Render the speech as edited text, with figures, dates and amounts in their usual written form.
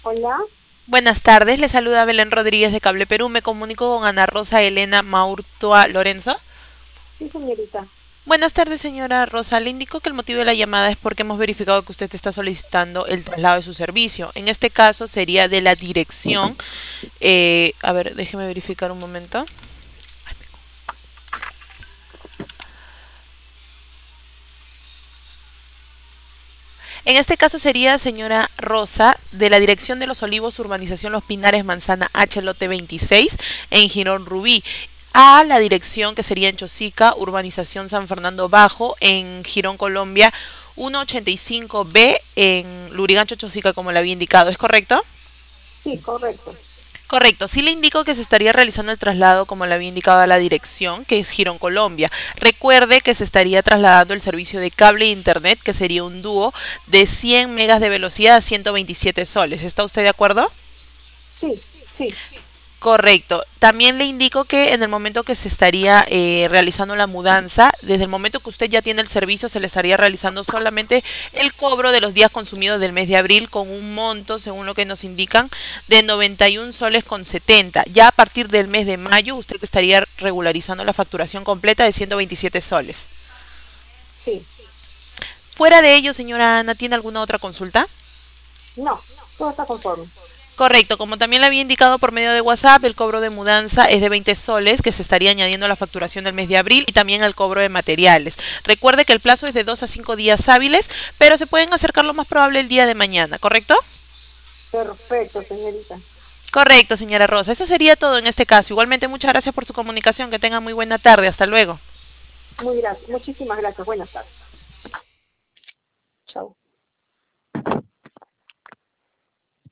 Hola, Buenas tardes, le saluda Belén Rodríguez de Cable Perú. Me comunico con Ana Rosa Elena Maurtua Lorenzo. sí, señorita. Buenas tardes, señora Rosa. Le indico que el motivo de la llamada es porque hemos verificado que usted está solicitando el traslado de su servicio. En este caso sería de la dirección. A ver, déjeme verificar un momento. En este caso sería, señora Rosa, de la dirección de Los Olivos, urbanización Los Pinares, Manzana H, lote 26, en Girón Rubí, a la dirección que sería en Chosica, urbanización San Fernando Bajo, en Girón, Colombia, 185B, en Lurigancho, Chosica, como le había indicado. ¿Es correcto? Sí, correcto. Correcto, sí le indico que se estaría realizando el traslado como le había indicado a la dirección, que es Girón Colombia. Recuerde que se estaría trasladando el servicio de cable e internet, que sería un dúo de 100 megas de velocidad a 127 soles. ¿Está usted de acuerdo? Sí, sí. Correcto. También le indico que en el momento que se estaría realizando la mudanza, desde el momento que usted ya tiene el servicio, se le estaría realizando solamente el cobro de los días consumidos del mes de abril con un monto, según lo que nos indican, de 91 soles con 70. Ya a partir del mes de mayo, usted estaría regularizando la facturación completa de 127 soles. Sí. Fuera de ello, señora Ana, ¿tiene alguna otra consulta? No, todo está conforme. Correcto, como también le había indicado por medio de WhatsApp, el cobro de mudanza es de 20 soles que se estaría añadiendo a la facturación del mes de abril y también al cobro de materiales. Recuerde que el plazo es de 2 a 5 días hábiles, pero se pueden acercar lo más probable el día de mañana, ¿correcto? Perfecto, señorita. Correcto, señora Rosa. Eso sería todo en este caso. Igualmente, muchas gracias por su comunicación. Que tenga muy buena tarde. Hasta luego. Muchísimas gracias. Buenas tardes. Chao.